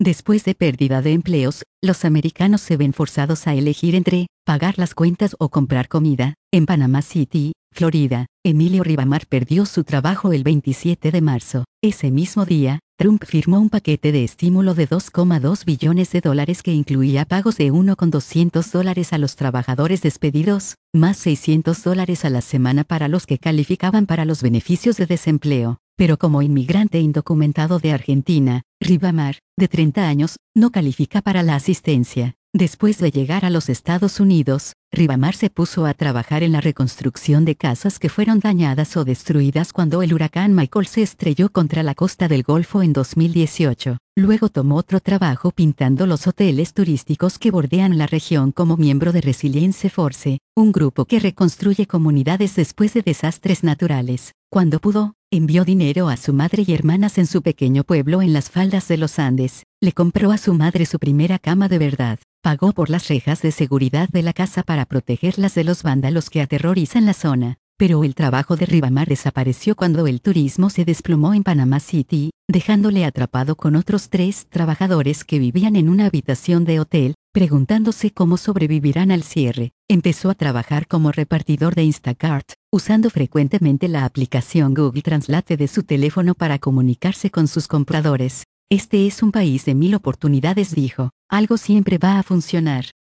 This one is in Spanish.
Después de pérdida de empleos, los americanos se ven forzados a elegir entre pagar las cuentas o comprar comida. En Panama City, Florida, Emilio Ribamar perdió su trabajo el 27 de marzo. Ese mismo día, Trump firmó un paquete de estímulo de $2,2 billones que incluía pagos de $1,200 a los trabajadores despedidos, más $600 a la semana para los que calificaban para los beneficios de desempleo. Pero como inmigrante indocumentado de Argentina, Ribamar, de 30 años, no califica para la asistencia. Después de llegar a los Estados Unidos, Ribamar se puso a trabajar en la reconstrucción de casas que fueron dañadas o destruidas cuando el huracán Michael se estrelló contra la costa del Golfo en 2018. Luego tomó otro trabajo pintando los hoteles turísticos que bordean la región como miembro de Resilience Force, un grupo que reconstruye comunidades después de desastres naturales. Cuando pudo, envió dinero a su madre y hermanas en su pequeño pueblo en las faldas de los Andes. Le compró a su madre su primera cama de verdad. Pagó por las rejas de seguridad de la casa para protegerlas de los vándalos que aterrorizan la zona. Pero el trabajo de Ribamar desapareció cuando el turismo se desplomó en Panama City, dejándole atrapado con otros 3 trabajadores que vivían en una habitación de hotel, preguntándose cómo sobrevivirán al cierre. Empezó a trabajar como repartidor de Instacart, usando frecuentemente la aplicación Google Translate de su teléfono para comunicarse con sus compradores. Este es un país de 1000 oportunidades, dijo. Algo siempre va a funcionar.